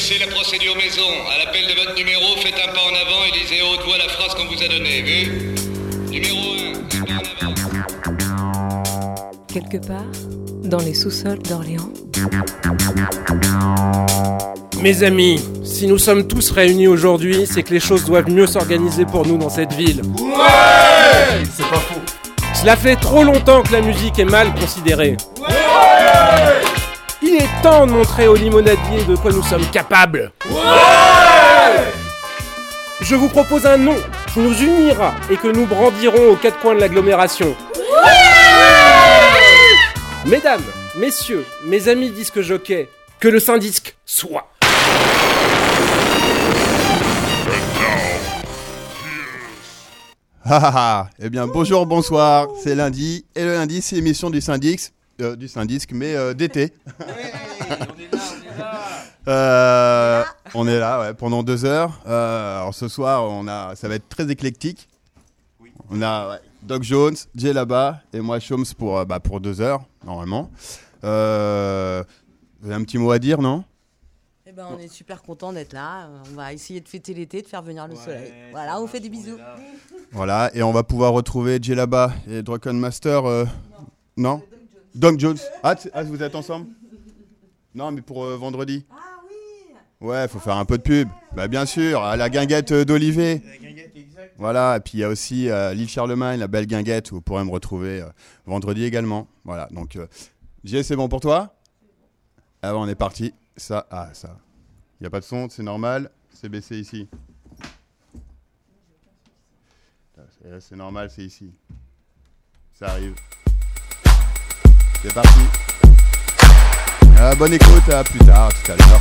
connaissez la procédure maison. À l'appel de votre numéro, faites un pas en avant et lisez à haute voix la phrase qu'on vous a donnée, vu ? Numéro 1, un pas en avant. Quelque part, dans les sous-sols d'Orléans. Mes amis, si nous sommes tous réunis aujourd'hui, c'est que les choses doivent mieux s'organiser pour nous dans cette ville. Ouais ! C'est pas faux. Cela fait trop longtemps que la musique est mal considérée. Ouais ! Il est temps de montrer aux limonadiers de quoi nous sommes capables. Ouais ! Je vous propose un nom qui nous unira et que nous brandirons aux quatre coins de l'agglomération. Mesdames, messieurs, mes amis disques jockeys, que le Syndisque soit. Eh bien bonjour, bonsoir, c'est lundi, et le lundi c'est l'émission du Syndisque, mais d'été. On est là ouais, pendant 2 heures. Alors ce soir, ça va être très éclectique. On a Doc Jones, Jay là-bas, et moi Choms pour 2 heures, normalement. Vous avez un petit mot à dire, non ? Eh ben, on est super content d'être là. On va essayer de fêter l'été, de faire venir le soleil. Voilà, on fait des bisous. Voilà, et on va pouvoir retrouver Jay là-bas et Draken Master. Non ? Doc Jones. Ah, vous êtes ensemble ? Non, mais pour vendredi. Ah oui ! Ouais, faut faire un peu de pub. Bah bien sûr, à la guinguette d'Olivet. La guinguette, exact. Voilà, et puis il y a aussi l'île Charlemagne, la belle guinguette, où vous pourrez me retrouver vendredi également. Voilà, donc Jay, c'est bon pour toi ? Ah, on est parti. Ça. Il n'y a pas de son, c'est normal. C'est baissé ici. C'est normal, c'est ici. Ça arrive. C'est parti. Bonne écoute, à plus tard, tout à l'heure.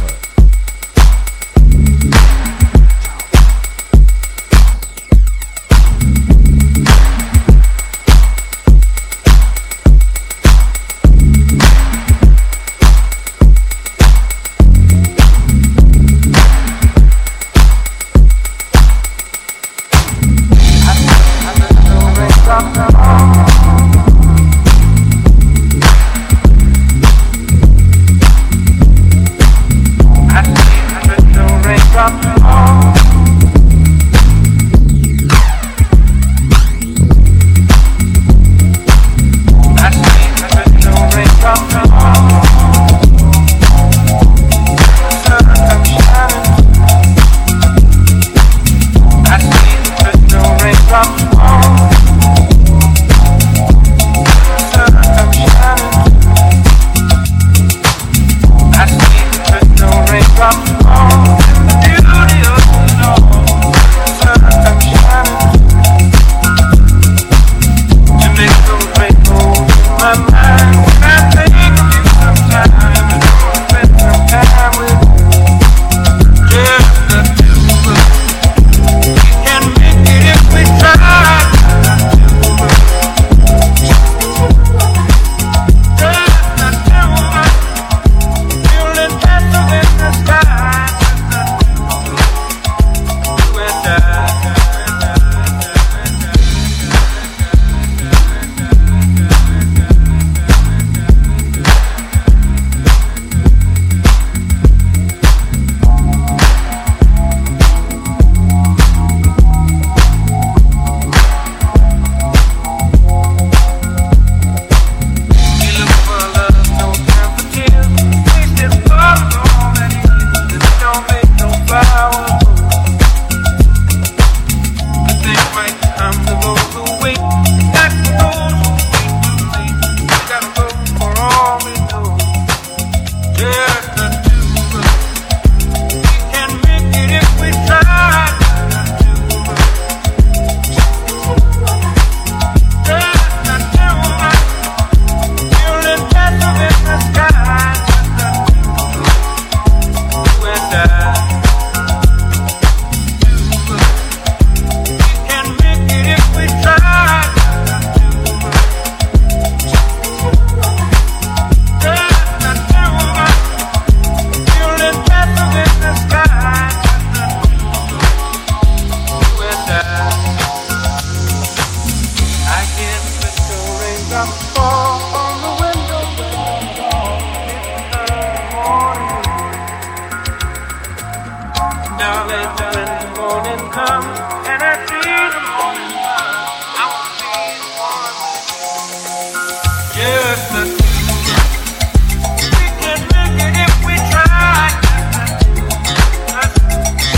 darling, darling, the morning comes, and I see the morning sun. I will see the morning. Just the two of us. We can make it if we try. Just the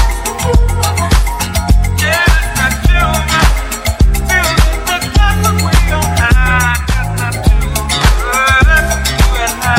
two of us. Feeling the clock when we don't hide. Just the two of us, you and I.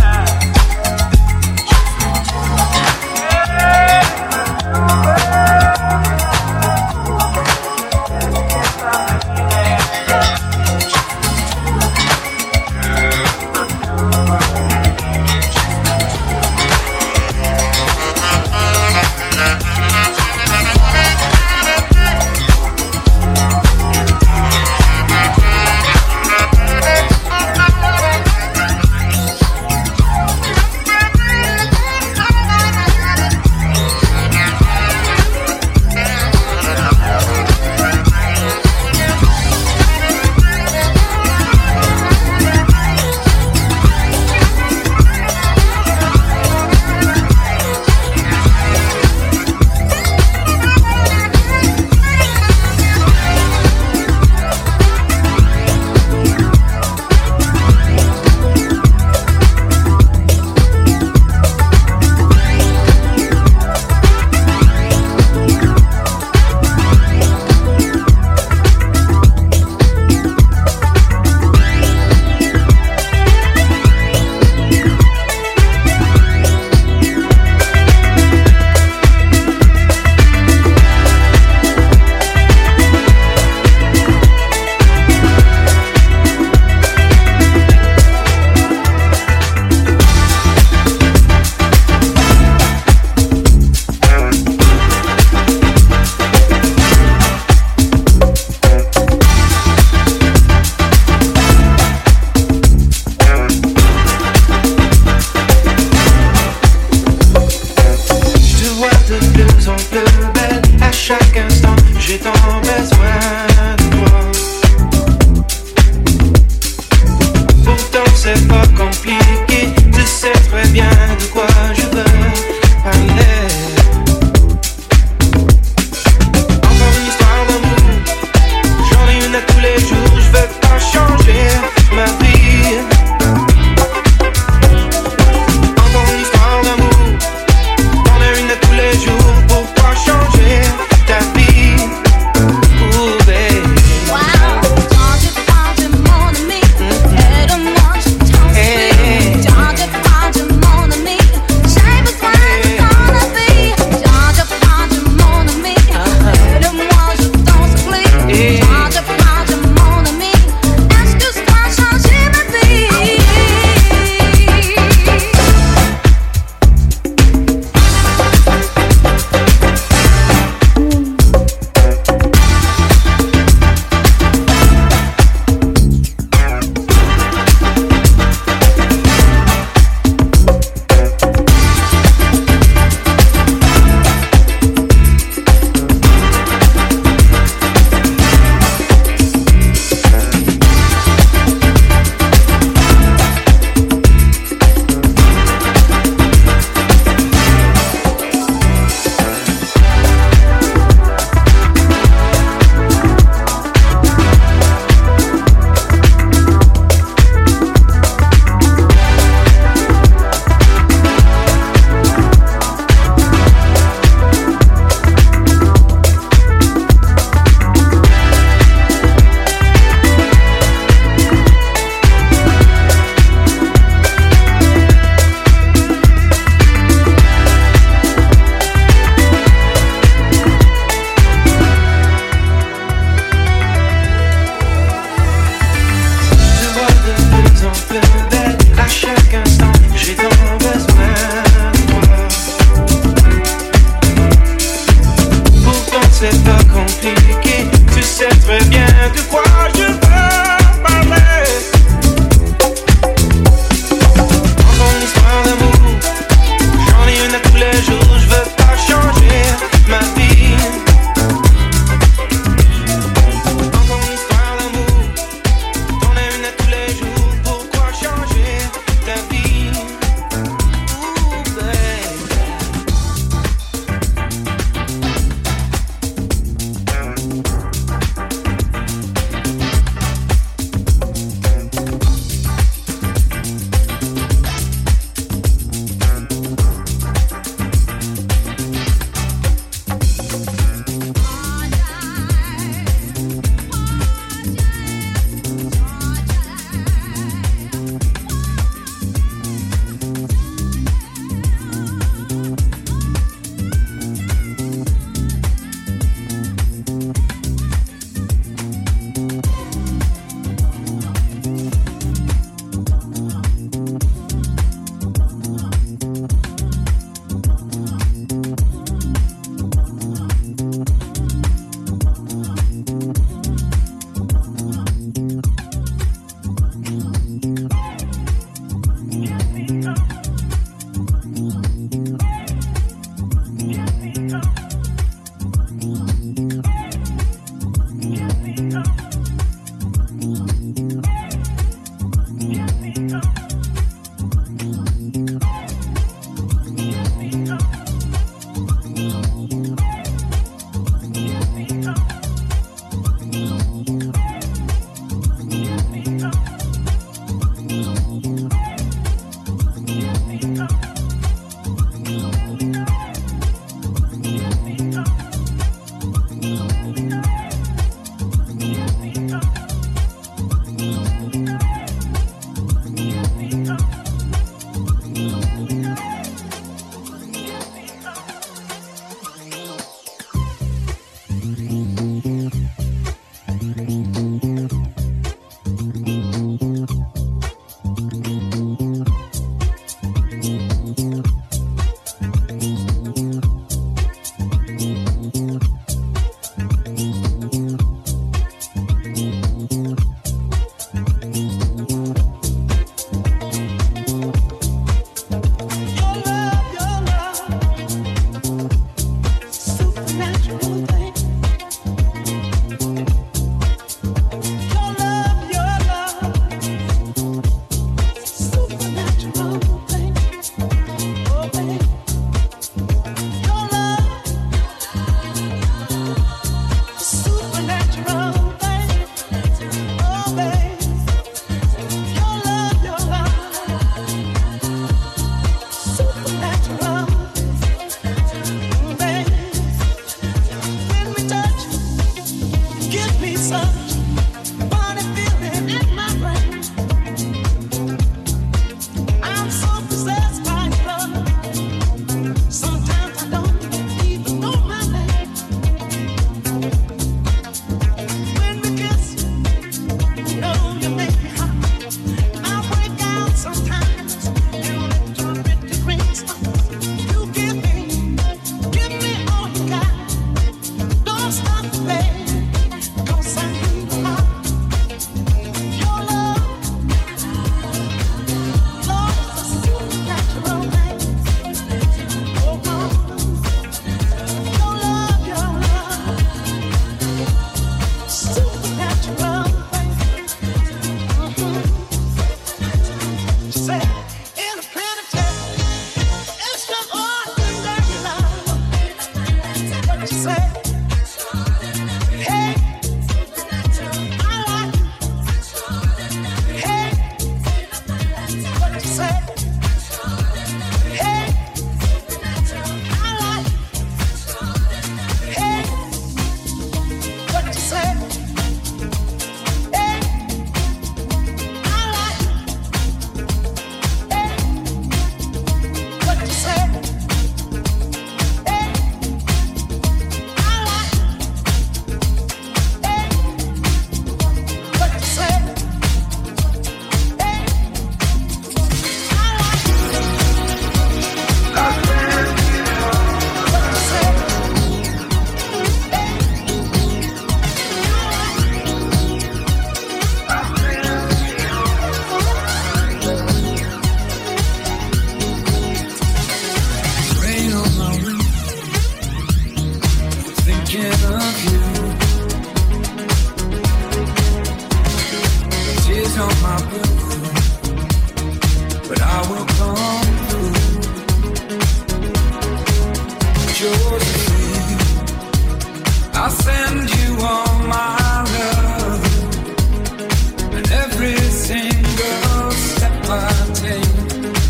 Josephine, I'll send you all my love, and every single step I take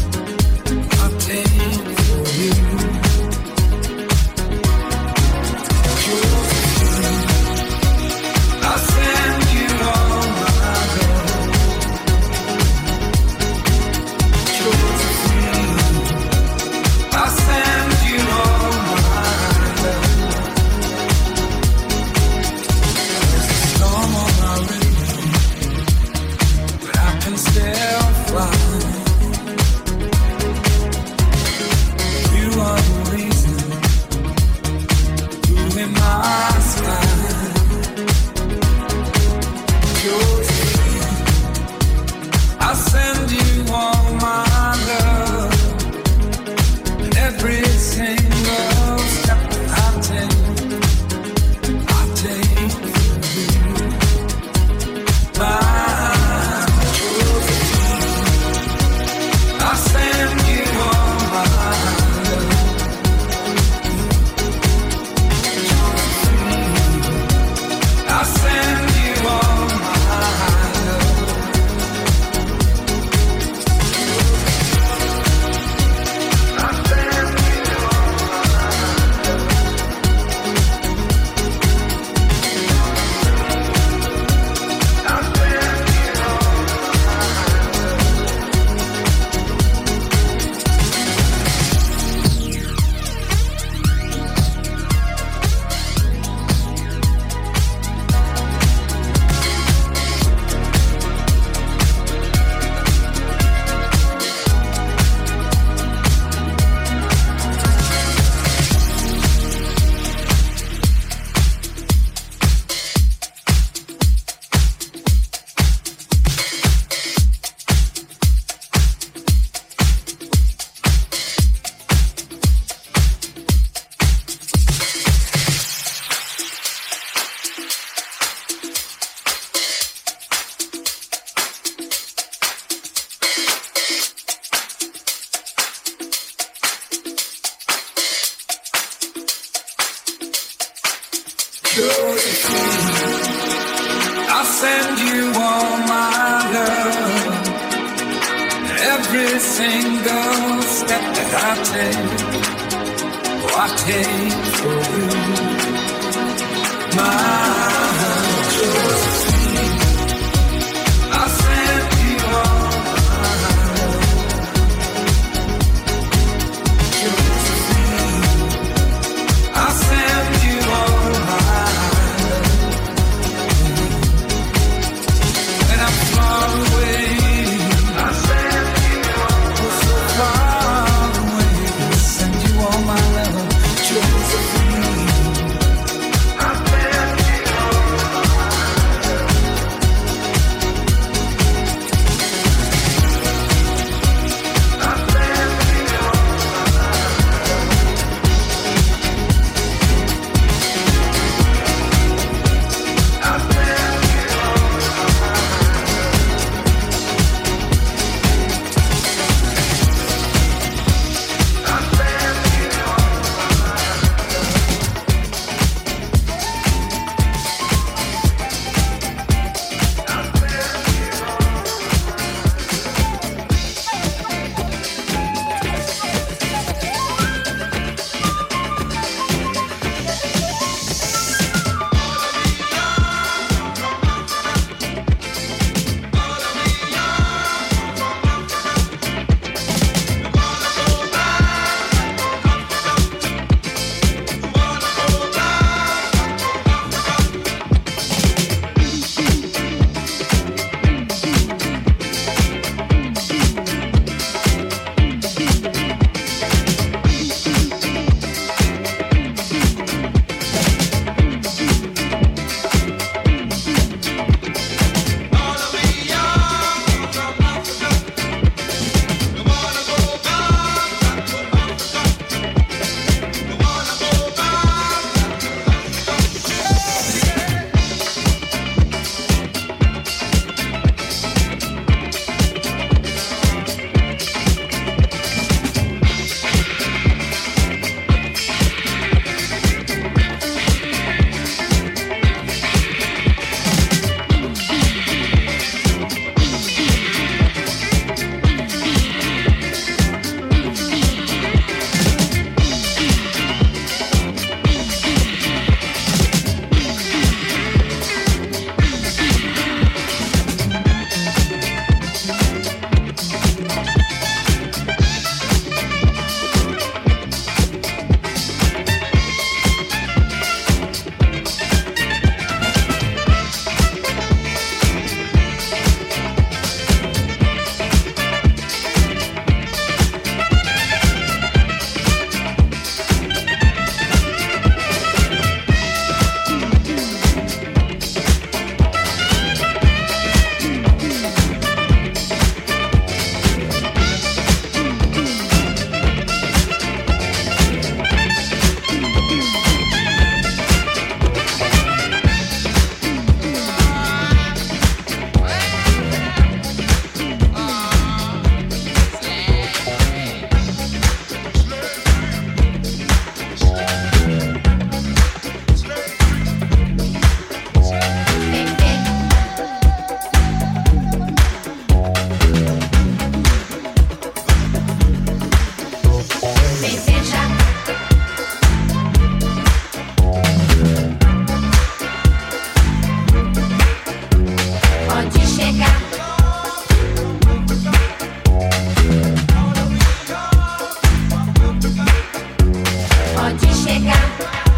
for you. Josephine, I'll send you all my love. Josephine, I'll send you all my love. There's a storm on my radio, but I can still fly. You are the reason, you in my sky. Josephine, I'll send you all my love, and every single step that I take for you. My Josephine, I'll send you all my love. Josephine, I'll send you all my love. I'll send you all I'll send you all Josephine, I'll send you all my love, every single step that I take for you. My Josephine, I'll send you all my love. Josephine, I'll send you all my when I'm far away, I'll send you all so far away. I'll send you all my love, Josephine. I'll send you pegar.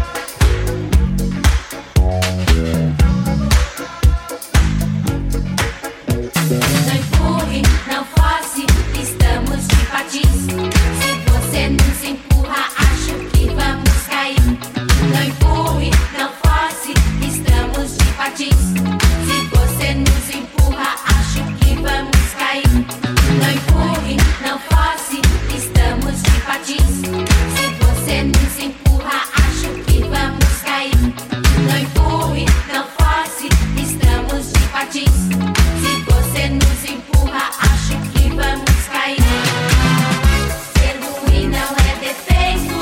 Não empurre, não force, estamos de patins. Se você nos empurra, acho que vamos cair. Não empurre, não force, estamos de patins. Se você nos empurra, acho que vamos cair. Não empurre, não force, estamos de patins. Se você nos empurra, acho que vamos cair. Não empurre, não force, estamos de patins. Se você nos empurra, acho que vamos cair. Ser ruim não é defeito,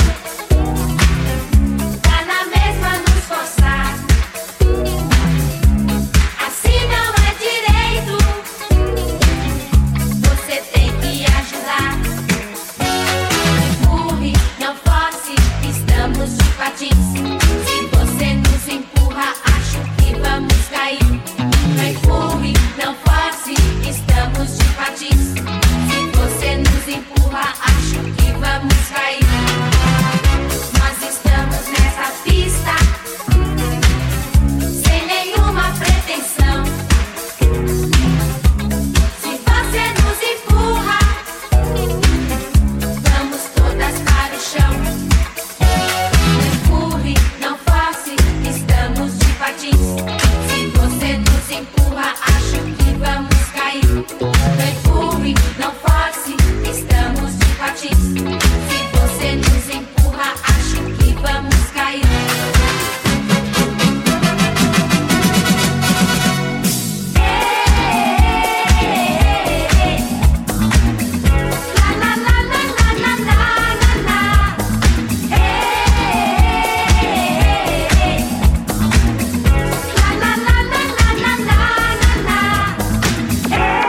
tá na mesma nos forçar. Assim não é direito, você tem que ajudar. Empurre, não force, estamos de patins. Se você nos empurra, acho que vamos cair. Não empurre, não force, estamos de patins. Se você nos empurra, acho que vamos cair. Nós estamos nessa pista, sem nenhuma pretensão. Se você nos empurra, vamos todas para o chão. Não empurre, não force, estamos de patins. Se você nos empurra, acho que vamos cair. Não empurre, não force, estamos de patins. Se você nos empurra, acho que vamos cair. La la la la la la la la. La la la la la la la la.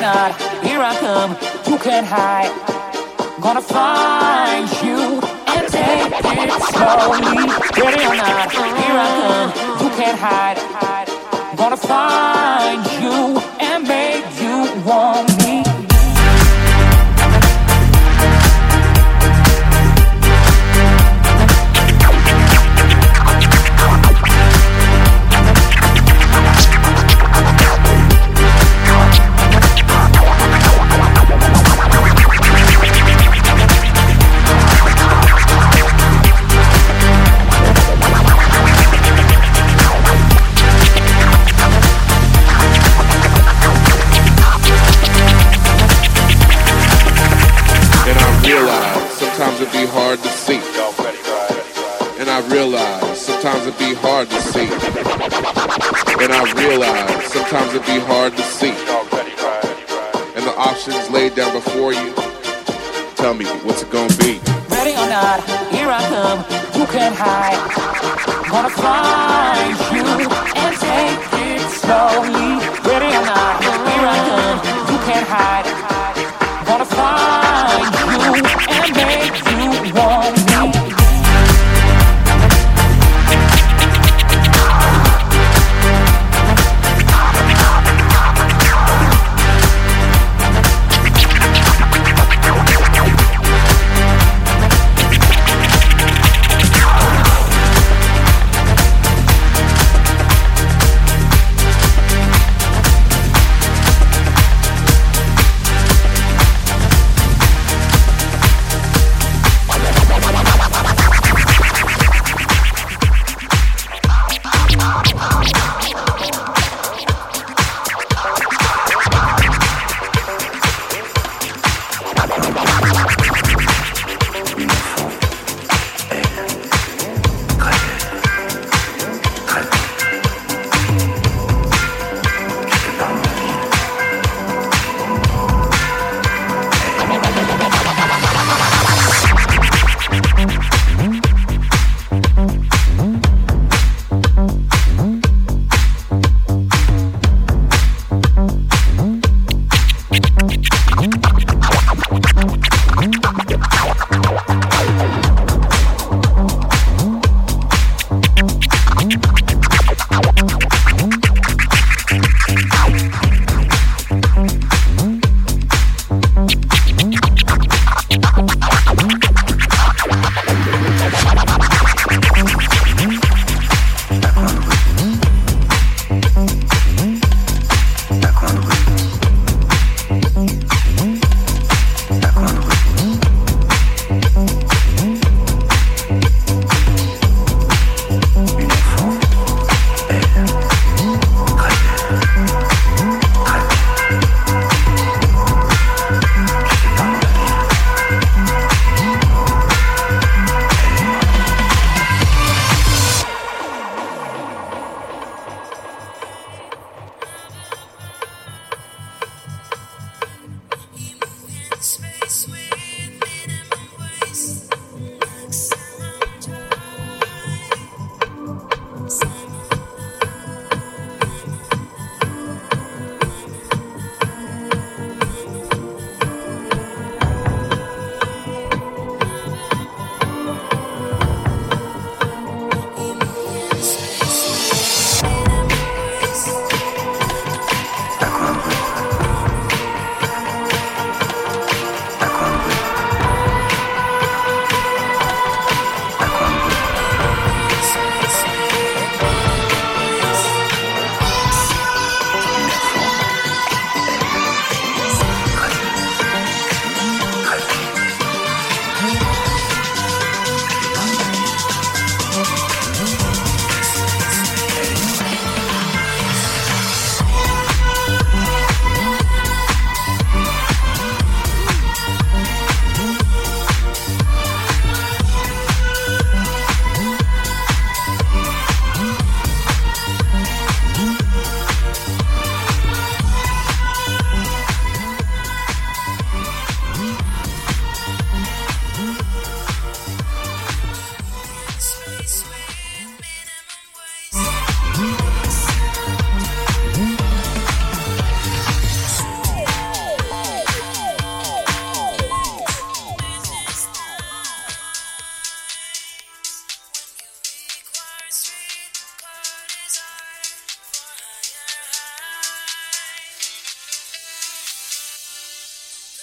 not, here I come, you can't hide. Gonna find you and take it slowly. Ready or not, here I come, you can't hide. Gonna find you and make you want me. Sometimes it be hard to see. And I realize sometimes it be hard to see. And I realize sometimes it be hard to see. And the options laid down before you. Tell me, what's it gonna be? Ready or not, here I come, you can't hide. Gonna find you and take it slowly. Ready or not, here I come, you can't hide. Gonna find you and make you want me.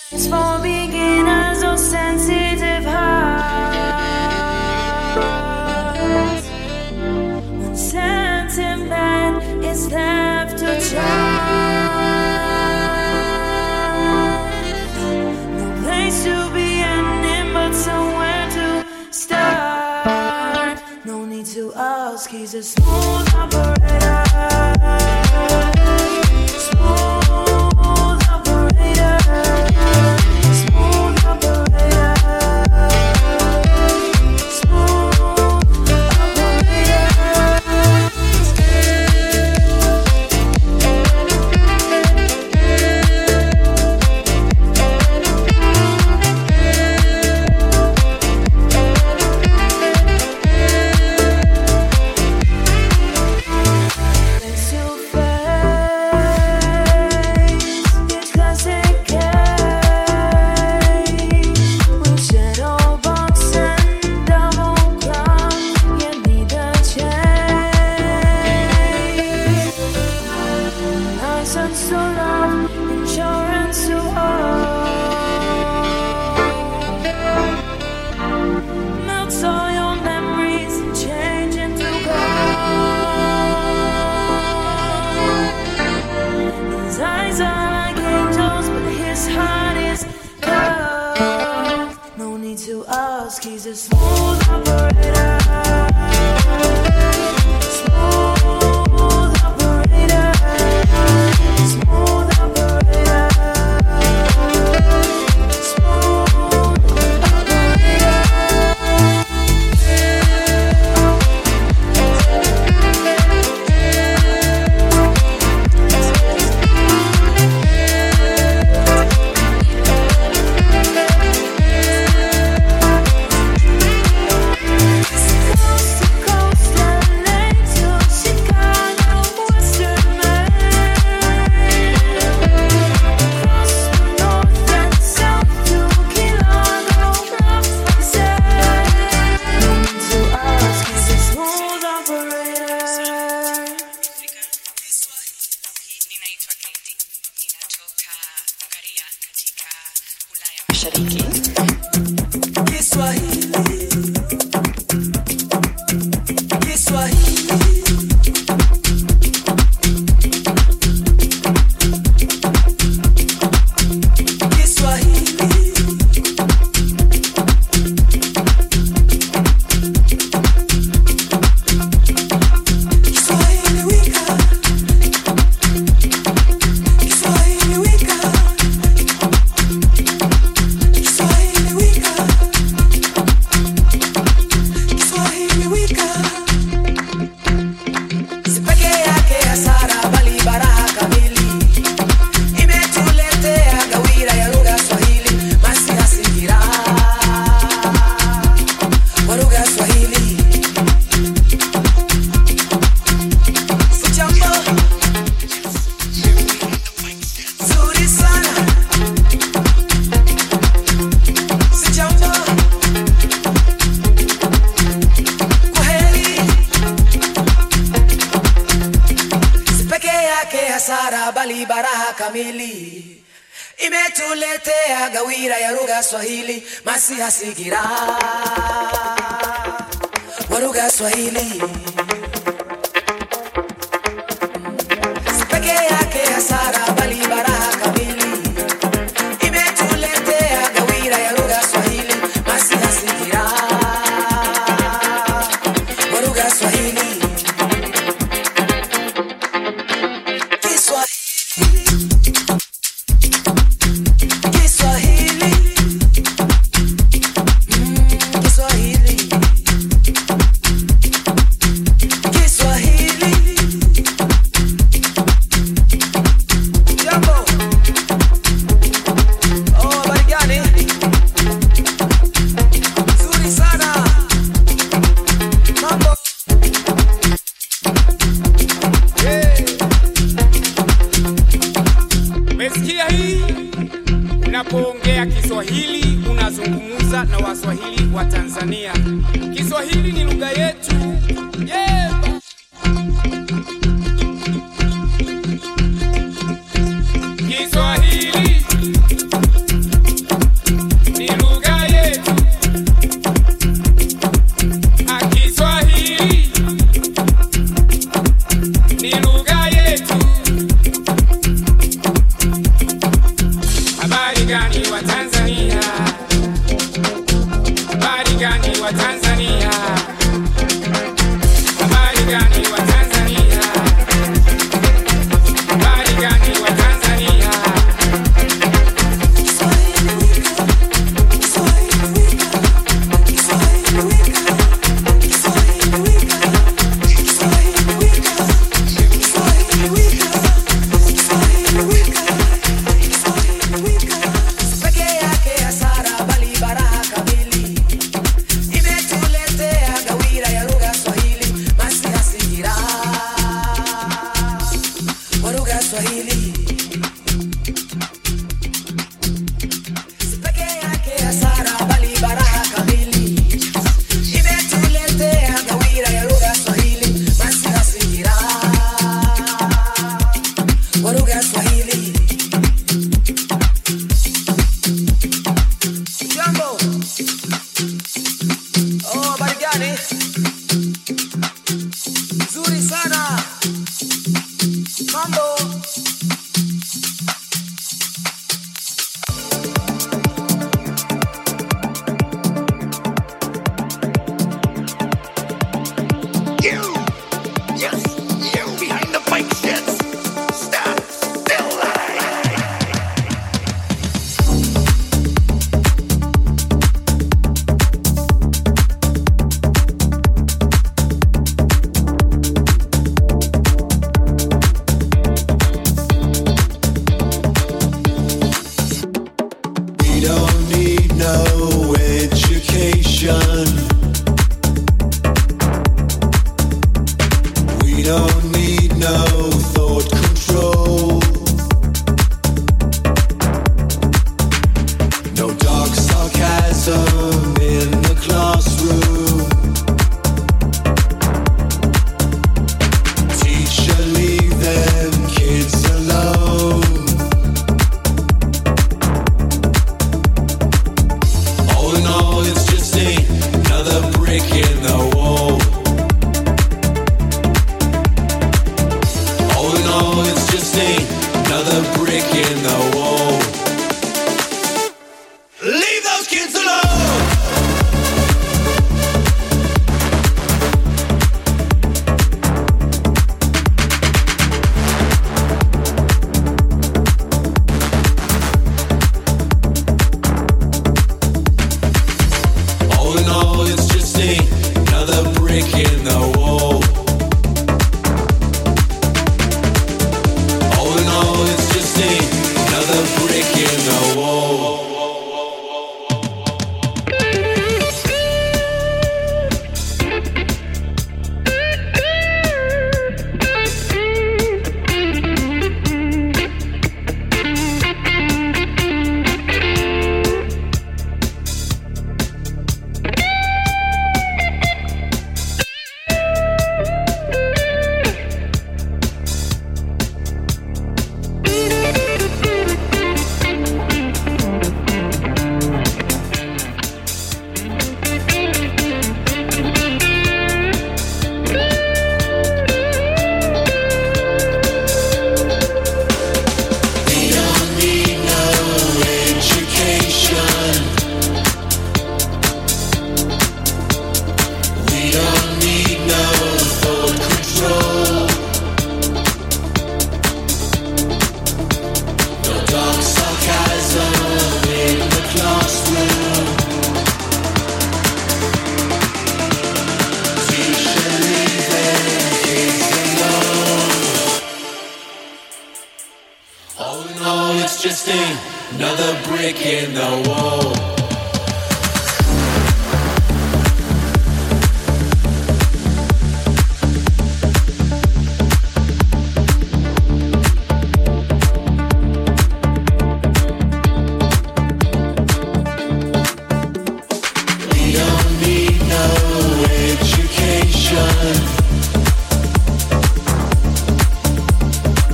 It's for beginners or sensitive hearts. When sentiment is left to chance, no place to be ending but somewhere to start. No need to ask, he's a smooth operator. He's a smooth operator. Smooth operator. Smooth operator. Imetuletea gawira ya lugha Swahili, masi hasigira wa lugha Swahili. Sipeke yake hasara bali baraha kamili. Imetuletea gawira ya lugha Swahili, masi hasigira wa lugha Swahili. Unapoongea Kiswahili unazungumza na Waswahili wa Tanzania. Kiswahili ni lugha yetu. Yeah. Kiswahili gani wa Tanzania? Habari gani wa Tanzania? Habari gani wa Tanzania? Habari gani wa Tanzania?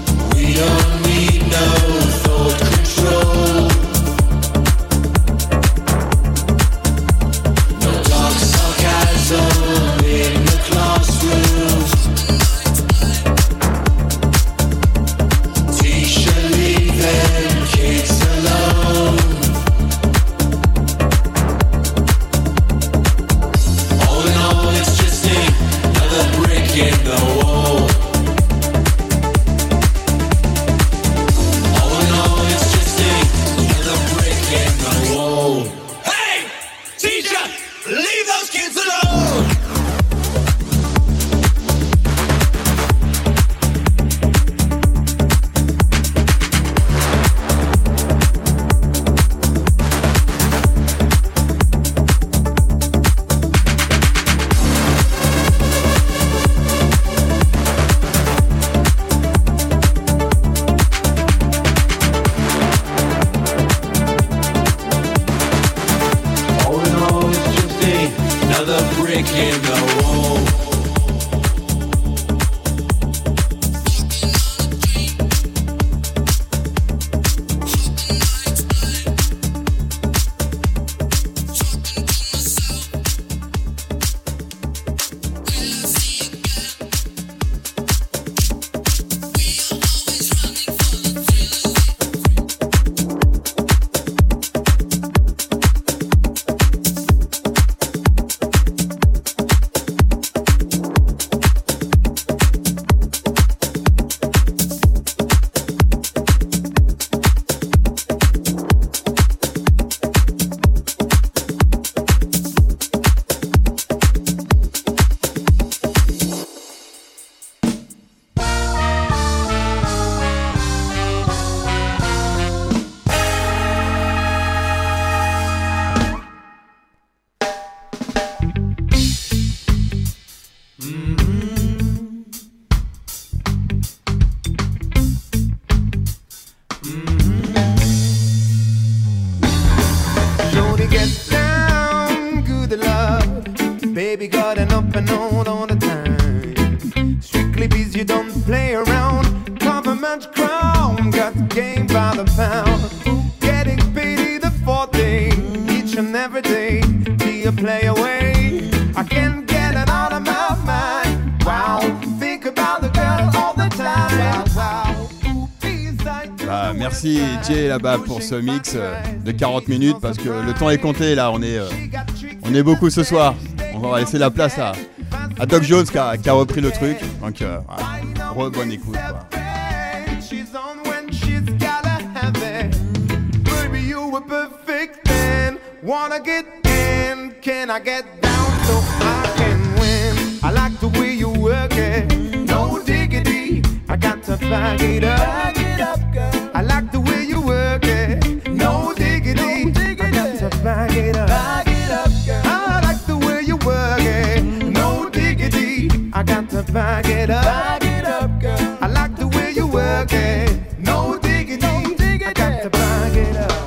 We don't need no thought control. game by the pound. Getting paid either for day, each and every day. Do you play away? I can't get it out of my mind. Wow, think about the girl all the time. Wow. Bah, merci Jay là-bas pour ce mix de 40 minutes parce que le temps est compté là, on est beaucoup ce soir. On va laisser la place à Doc Jones qui a repris le truc. Donc voilà, bonne écoute quoi. Wanna get in, can I get down so I can win? I like the way you work it, no diggity. I got to bag it up, bag it up, girl. I like the way you work it, no diggity. I got to bag it up, bag it up, girl. I like the way you work it, no diggity. I got to bag it up, bag it up, girl. I like the way you work it, no diggity. I got to bag it up.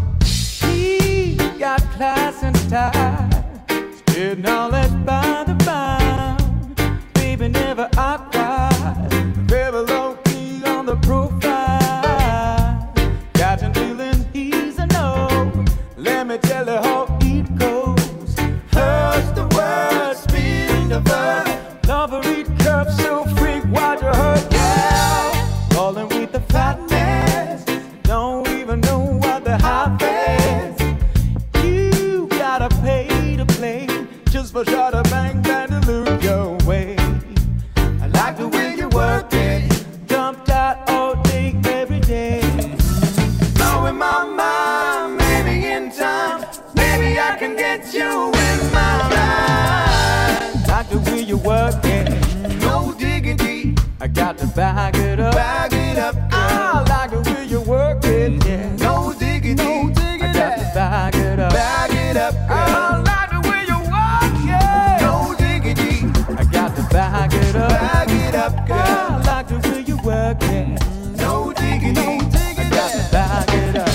Got class and style, spitting all that by the bound. Baby never outcries, very low key on the profile. Got him feeling he's a no. Let me tell you how it goes. Hurts the word, spin the verb. Lover eat curves, so freak what you heard. Yeah, rolling with the fatness. Don't even know what the hype is. Gotta pay to play just for sure to bang bang to lose your way. I like the way you work it, dumped out all day every day. Blowing my mind, maybe in time, maybe I can get you in my life. Like the way you work it, no diggity. I got to bag it up, bag it up. I like the way you work it, yeah. No diggity, no diggity. I got to bag it up, bag it up. I like the way you walk, yeah. No diggity. I got to bag it up, bag it up, girl. I like the way you work, yeah. No diggity, no diggity. I got to bag it up.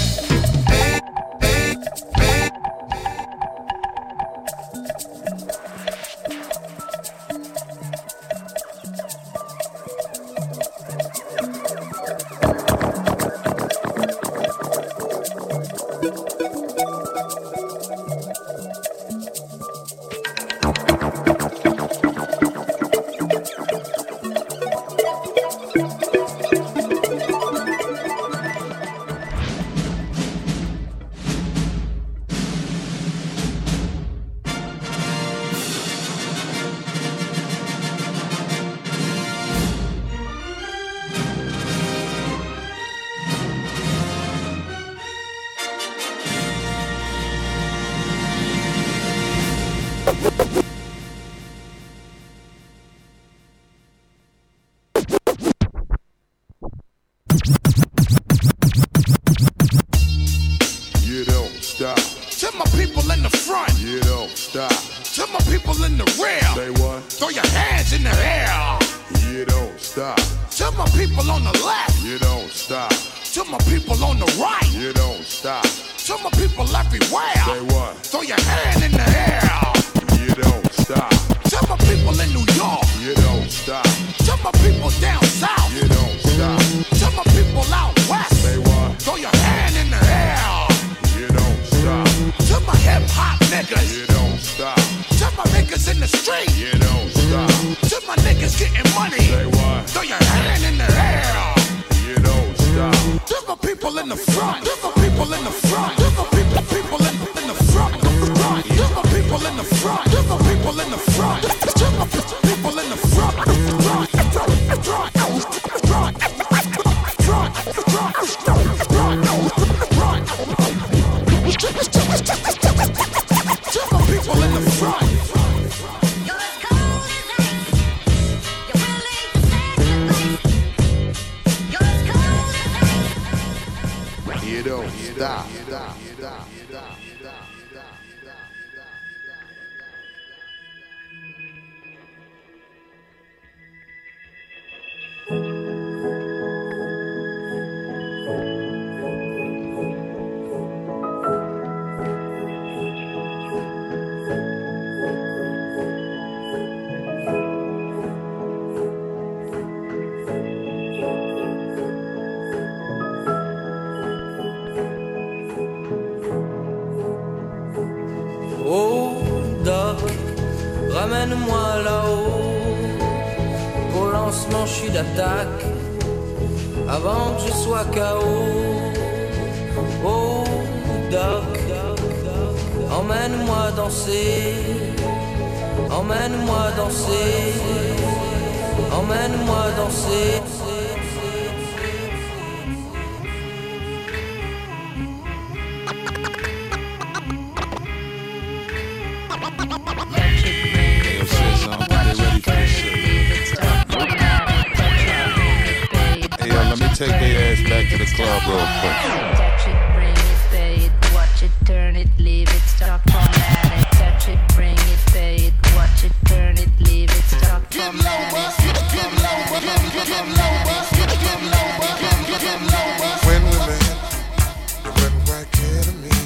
Amène-moi là-haut. Au lancement, je suis d'attaque. Avant que je sois KO. Oh, Doc, emmène-moi danser. Emmène-moi danser. Emmène-moi danser. Let me take their ass back to the club real quick. Touch it, bring it, pay it, watch it, turn it, leave it, stop, format it. Touch it, bring it, pay it, watch it, turn it, leave it, stop, format it. When we met, you went right here to me.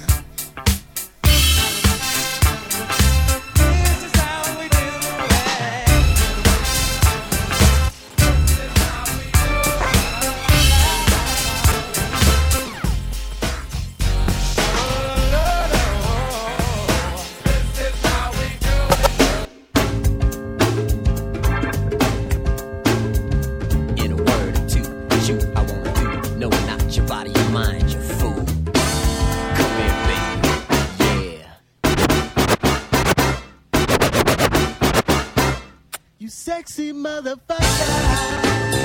Sexy motherfucker.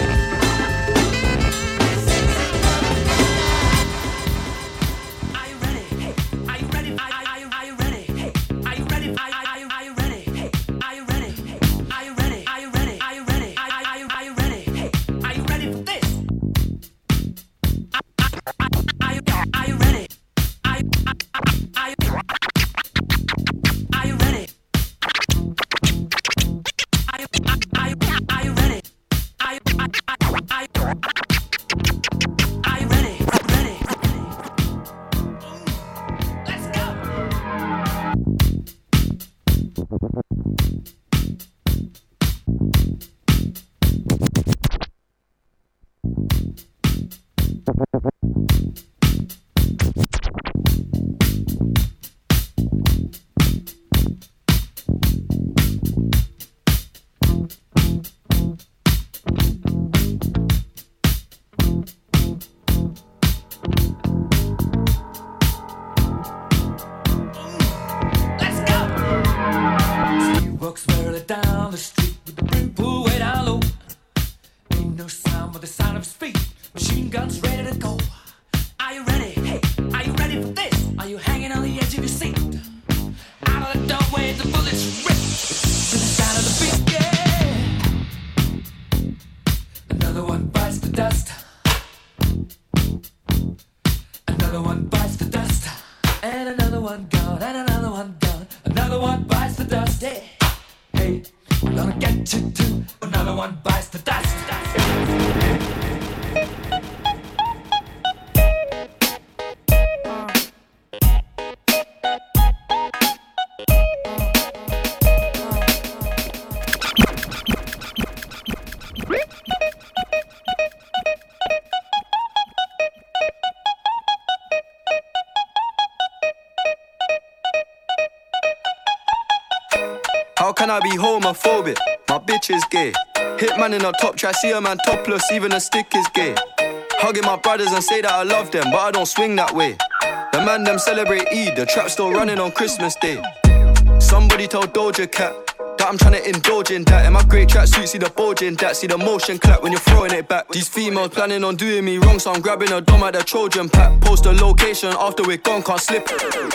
How can I be homophobic? My bitch is gay. Hitman in a top try, see a man topless, even a stick is gay. Hugging my brothers and say that I love them, but I don't swing that way. The man them celebrate Eid, the trap still running on Christmas Day. Somebody tell Doja Cat that I'm trying to indulge in that. In my great tracksuit, see the bulge in that. See the motion clap when you're throwing it back. These females planning on doing me wrong, so I'm grabbing a dome at the Trojan pack. Post a location after we're gone, can't slip.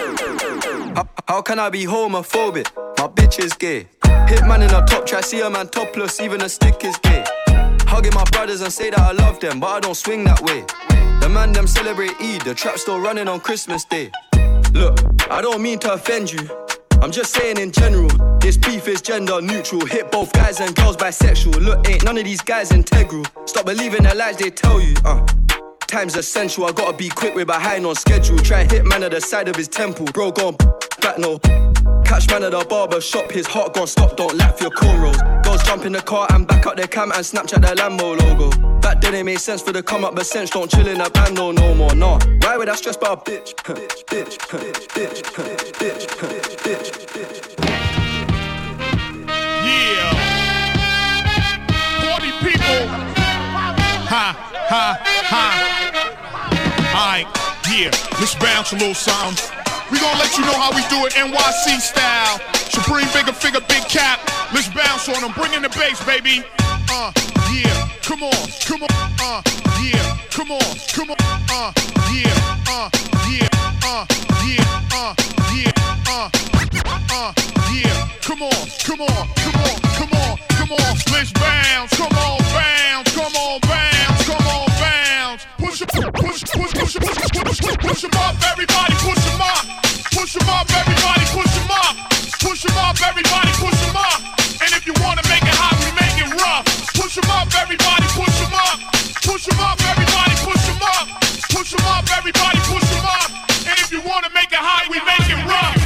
How can I be homophobic? My bitch is gay. Hitman in a top try, see a man topless, even a stick is gay. Hugging my brothers and say that I love them, but I don't swing that way. The man them celebrate Eid, the trap still running on Christmas Day. Look, I don't mean to offend you, I'm just saying in general, this beef is gender neutral. Hit both guys and girls bisexual. Look, ain't none of these guys integral. Stop believing the lies they tell you. Time's essential, I gotta be quick, we're behind on schedule. Try hit man at the side of his temple. Bro gone back no. Catch man at the barber shop, his heart gone stop, don't laugh your cornrows. Girls jump in the car and back up their cam and Snapchat the Lambo logo. Back then it made sense for the come up, but sense don't chill in a band no more, nah. Why would I stress about a bitch? Bitch, bitch, bitch, bitch, bitch, bitch, bitch, bitch. Ha, ha. Alright, yeah, let's bounce a little something. We gonna let you know how we do it NYC style. Supreme, bigger figure, big cap. Let's bounce on them, bring in the bass, baby. Yeah, come on, yeah, come on, yeah, yeah, yeah, yeah, come on, let's bounce, come on, bounce, push them up, everybody, push them up, everybody, push them up, everybody, push them up, and if you wanna make it hot, we make it rough, push them up, everybody, push them up, everybody, push them up, everybody, push them up, and if you wanna make it hot, we make it rough.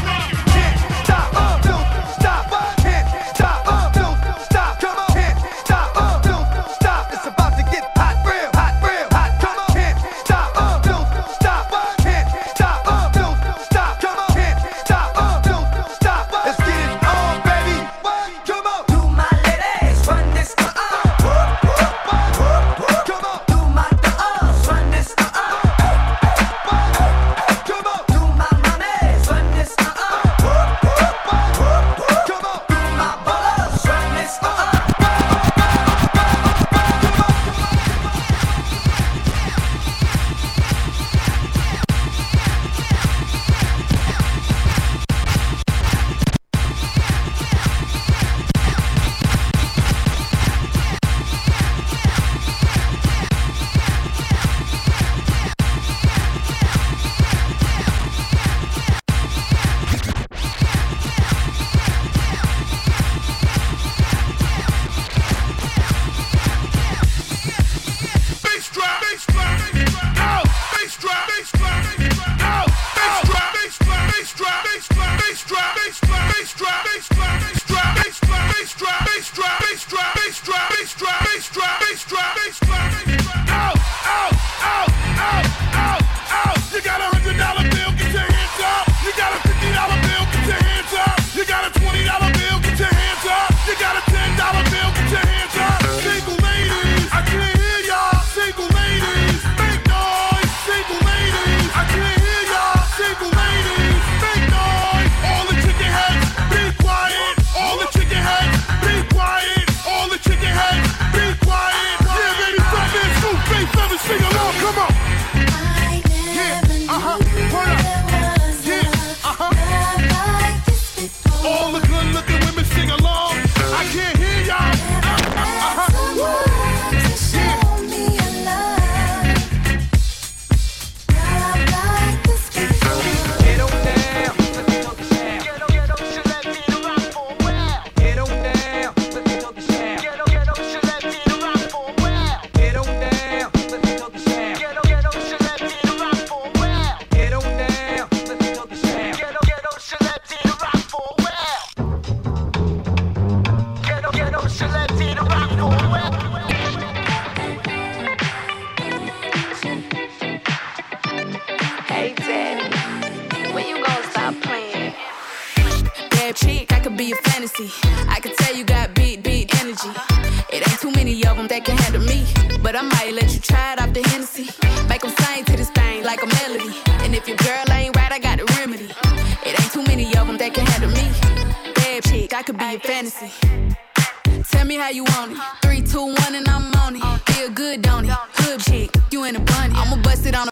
Tell me how you want it. 3, 2, 1 and I'm on it. Feel good, don't it? Hood chick, you in a bunny. I'ma bust it on